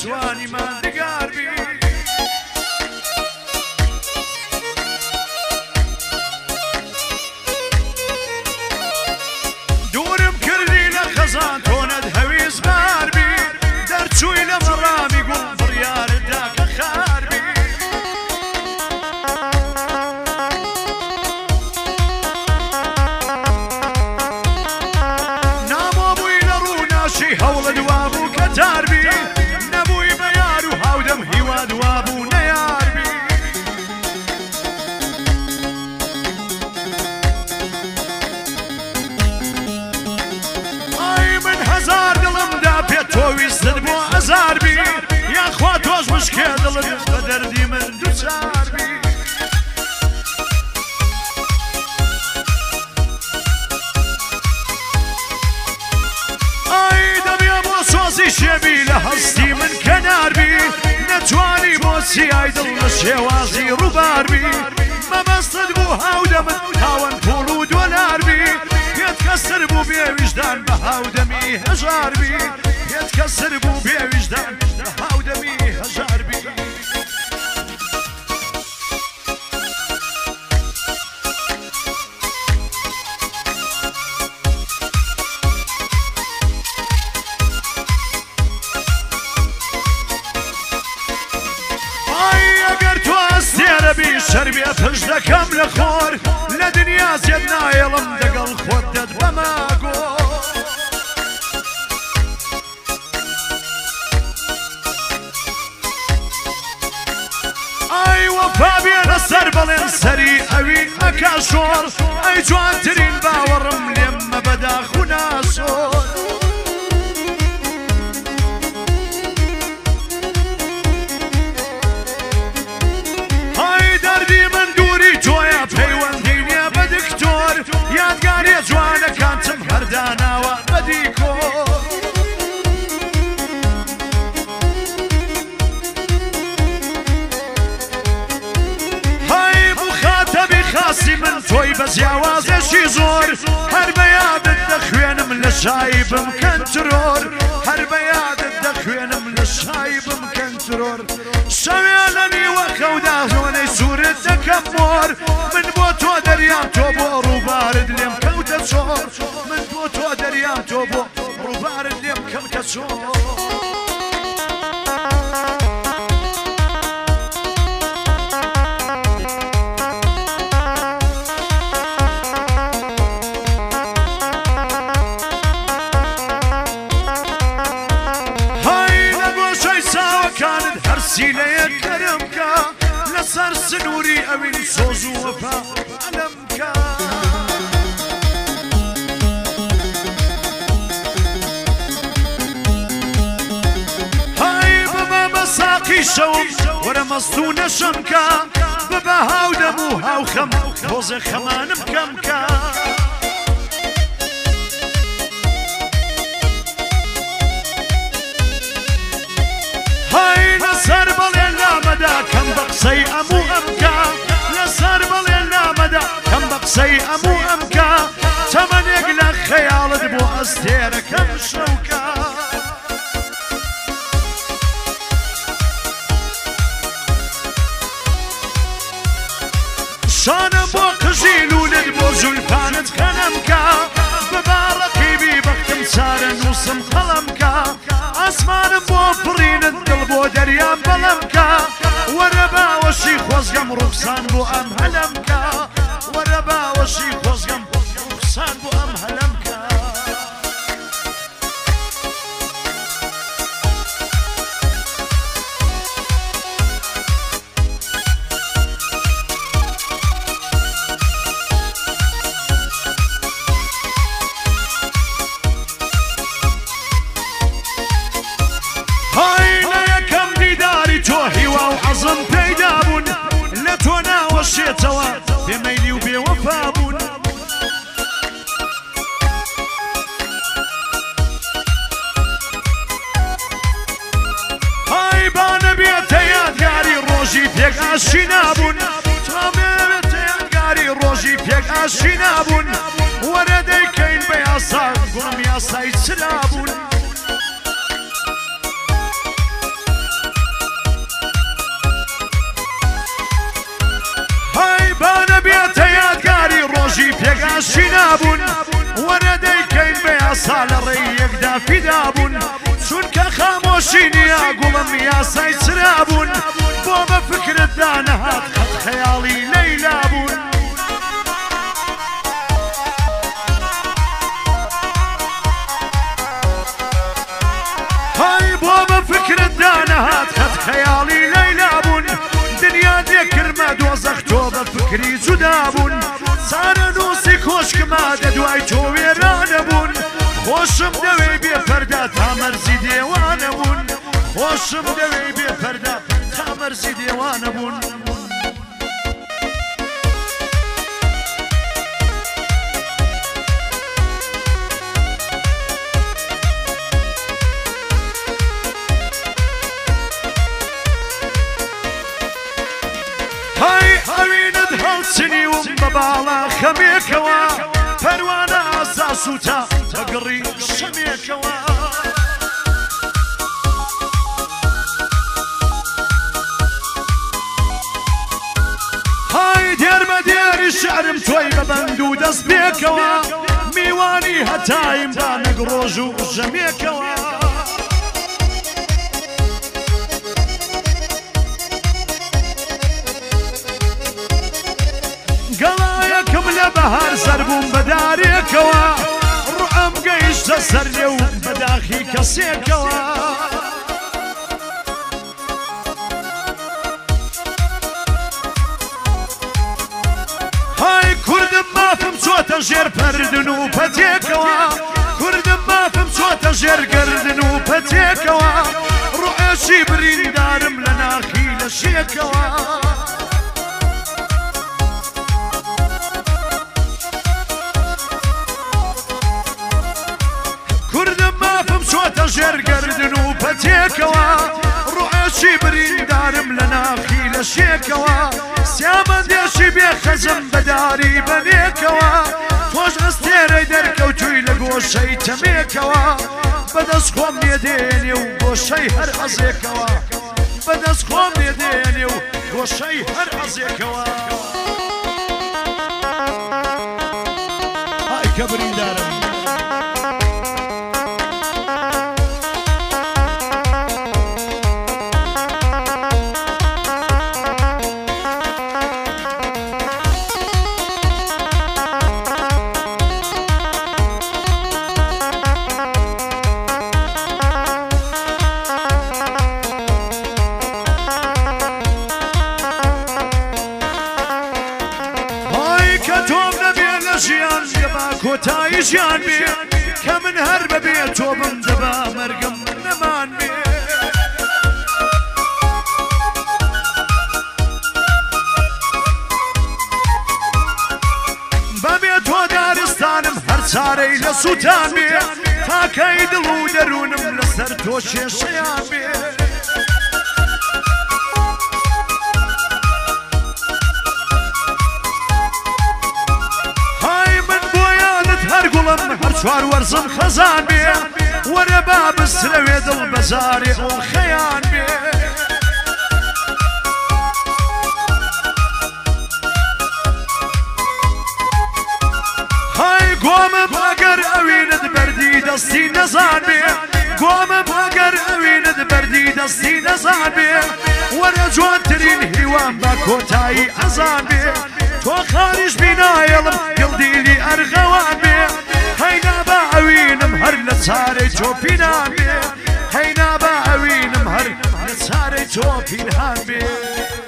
توانیمان دگار بی دورم کردی لە خەزان تۆ نەتهەویست بار بی دەرچووی لە مەڕامی گوڵ بڕیارت دا کە خار بی نامۆبووی لە ڕووناشی هەوڵت وابوو کە تار بی نەبووی بە یار و هاودەم هیواد وابوو نەیار بی هزار دڵم دا پێ تۆ ویستت بۆ ئەزار بی یاخوا تۆش مشکێ دڵت بە دەردی من دووچار بی ئای دەبێ بۆ سۆزی شێبی لە هەستی من کەنار بی نەتوانی بۆ چیای دڵ لە شێوازی ڕووبار بی مەبەستت بوو هاودەمن تاوەن پوڵ و دۆلار بی پێت کەسر بوو بێویژدان بە هاودەمی هەژار بی پێت کەسر بوو بێویژدان بە هاودەمی هەژار بی بی شەربێ پشت دەکەم لە خۆر لە دنیا زێد نایەڵم دەگەڵ خۆت دەت بەماگۆ ئای وەفا بێ لەسەر بەڵێن سەری ئەوین مەکە شۆڕ ئەی جوانترین باوەڕم لێم مەبەداخ و ناسۆر یادگاری جوانەکانتم هەرداناوە بە دیکۆر های مخاتەبی خاسی من تۆی بە جیاوازێکی زۆر هەر بە یادت دەخوێنم لە شایی بمکەن ترۆر هەر بە یادت دەخوێنم لە شایی بمکەن ترۆر شەوێ لە نیوە خەودا زۆنەی سوورت دەکەم مۆر من بۆ تۆ دەریام تۆ بۆ ڕووبارت لێم کەوتە چۆر من بۆ تۆ دەریام تۆ بۆ ڕووبارت لێم کەوتە چۆر سیلەیەک کەرم کە لەسەر سنووری ئەوین سۆز و وەفا ئەلەم کە های ببە بە ساقی شەوم وەرە مەست و نەشەم کە ببە هاودەم و هاوخەم تۆزە خەمانم کەم کە لەسەر بەڵێن لامەدا کەم بە قسەی ئەموو ئەمکە لەسەر بەڵێن لامەدا کەم بە قسەی ئەموو ئەمکە چەمەنێک لە خەیاڵت بۆ ئەستێرەکەم شەوکە شانم بۆ قژی لولت بۆ زولفانت خەنەمکە بباڕەقیبی بەختم چارە نووسم قەڵەمکە ئاسمانم بۆ پڕینت دڵ بۆ دەریام بەڵەمکە وەرە باوەشی خۆزگەم ڕوخسان بۆ ئەم هەلەمکە وەرە باوەشی خۆزگەم ڕوخسان بۆ ئەم هەلەمکە حەزم پەیدا بوون لە تۆ ناوەشێتەوە بێمەیلی و بێوەفا بوون های با نەبێتە یادگاری ڕۆژی پێک ئاشی نابوون تا بێتە یادگاری ڕۆژی پێک ئاشی نابوون وەرە دەیکەین بە یاسا گوڵم یاسای چرا بوون فیدا بوون چونکە خامۆشی نییە گوڵم یاسای چرا بوون بۆ بە فکرت دانەهات قەت خەیاڵی لەیلا بوون های بۆ بە فکرت دانەهات قەت خەیاڵی لەیلا بوون دنیا دێکرمە دۆزەخ تۆ بە فکری جودا بوون سارە نووسی کۆشکما دەدوای تۆ وێرانە بوون خۆشم دەوێ بێپەردا تا مەرزی دێوانە بوون خۆشم دەوێ بێپەردا تا مەرزی دێوانە بوون های ئەوینت هەڵچنیوم بە باڵا خەمێکەوە پەروانە ئاسا سووتە بەگڕی شەمێکەوە های دێرمە دێری شعرم تۆی بەبەند و دەست بێکەوە میوانی هەتایم دا نەگڕۆژ و ژەمێکەوە گەڵایەکم لە بەهار سەر بووم بەدارێکەوە ڕوئەم گەیشتە سەر لێو بەداخی کەسێکەوە های کوردم مافم چۆتە ژێر پەردن و پەتێکەوە کوردم مافم چۆتە ژێرگەردن و پەتێکەوە ڕوئێکی بریندارم لە ناخی لە شێکەوە چۆتە ژێرگەردن و پەتێکەوە ڕوئێکی بریندارم لە ناخی لە شێکەوە سیامەندێکی بێخەزم بەداری بەنێکەوە تۆش ئەستێرەی دەرکەوتووی لە گۆشەی تەمێکەوە بەدەست خۆم لێدێنێ و گۆشەی هەر ئەزێکەوە بەدەست خۆم لێدێنێ و گۆشەی هەر ئەزێکەوە های کە بریندارم ژیان دەبا کۆتایی ژیان بێ کە من هەر بەبێ تۆ بم دەبا مەرگم نەمان بێ بەبێ تۆ دارستانم هەر چارەی لە سووتان بێ تاکەی دڵ و دەروونم لەسەر تۆ کێشەیان بێ هەر چوار وەرزم خەزان بێ وەرە با بسرەوێ دڵ بەزارێ ئەو خەیان بێ های گۆمم ئەگەر ئەوینت بەردی دەستی نەزان بێ گۆمم ئەگەر ئەوینت بەردی دەستی نەزان بێ وەرە جوانترین هیوان بە کۆتایی ئەزان بێ تۆ خاریش بینایەڵم دڵدیلی ئەرغەوان بێ هەینا بە ئەوینم هەر لە چارەی تۆ پینان بێ هەینا بە ئەوینم هەر لە چارەی تۆ پینهان بێ